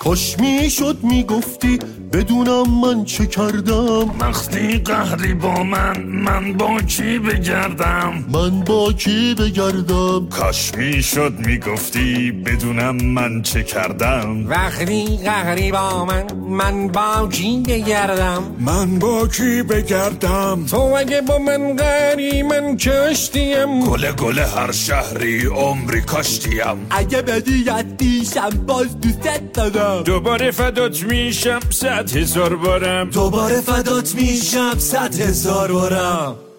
کاش میشد میگفتی بدونم من چه کردم. وقتی قهری با من با کی بگردم؟ من با کی بگردم؟ کاش میشد میگفتی بدونم من چه کردم. وقتی قهری با من با کی بگردم؟ من با کی بگردم؟ تو اگه با من قهری من کشتیم. گل هر شهری عمری کاشتیم. اگه بدیت دیشم باز دوست دارم. دوباره فدات میشم 100,000 بارم. دوباره فدات میشم 100,000 بارم.